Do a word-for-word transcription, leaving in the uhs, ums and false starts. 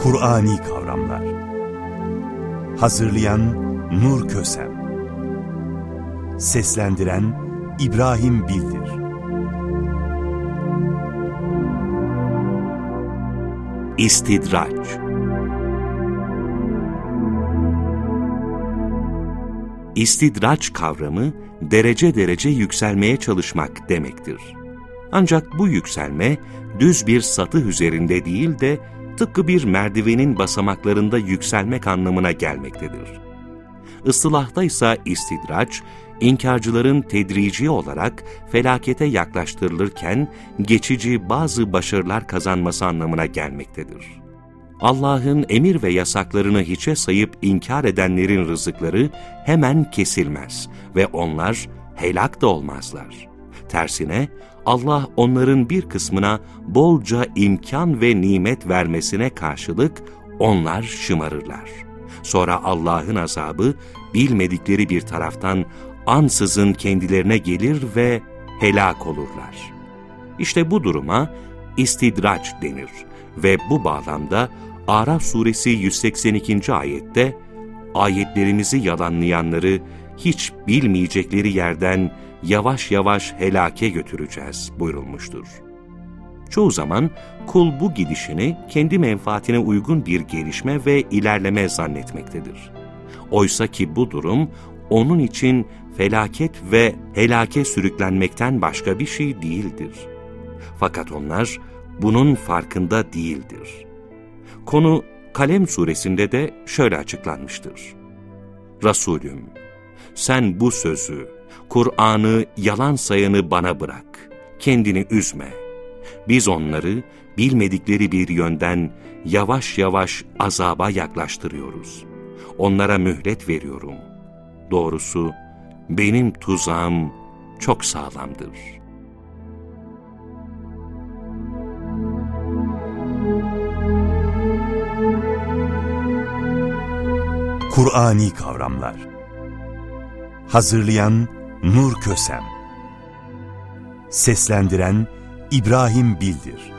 Kur'ani kavramlar. Hazırlayan Nur Kösem. Seslendiren İbrahim Bildir. İstidraç. İstidraç kavramı, derece derece yükselmeye çalışmak demektir. Ancak bu yükselme, düz bir satı üzerinde değil de, tıpkı bir merdivenin basamaklarında yükselmek anlamına gelmektedir. Istilahta ise istidraç, inkarcıların tedrici olarak felakete yaklaştırılırken, geçici bazı başarılar kazanması anlamına gelmektedir. Allah'ın emir ve yasaklarını hiçe sayıp inkar edenlerin rızıkları hemen kesilmez ve onlar helak da olmazlar. Tersine, Allah onların bir kısmına bolca imkan ve nimet vermesine karşılık onlar şımarırlar. Sonra Allah'ın azabı bilmedikleri bir taraftan ansızın kendilerine gelir ve helak olurlar. İşte bu duruma istidraç denir ve bu bağlamda Araf suresi yüz seksen ikinci ayette ayetlerimizi yalanlayanları hiç bilmeyecekleri yerden yavaş yavaş helake götüreceğiz buyurulmuştur. Çoğu zaman kul bu gidişini kendi menfaatine uygun bir gelişme ve ilerleme zannetmektedir. Oysa ki bu durum onun için felaket ve helake sürüklenmekten başka bir şey değildir. Fakat onlar bunun farkında değildir. Konu Kalem suresinde de şöyle açıklanmıştır. Resulüm, sen bu sözü, Kur'an'ı yalan sayanı bana bırak, kendini üzme. Biz onları bilmedikleri bir yönden yavaş yavaş azaba yaklaştırıyoruz. Onlara mühlet veriyorum. Doğrusu benim tuzağım çok sağlamdır. Kur'ani kavramlar. Hazırlayan Nur Kösem. Seslendiren İbrahim Bildir.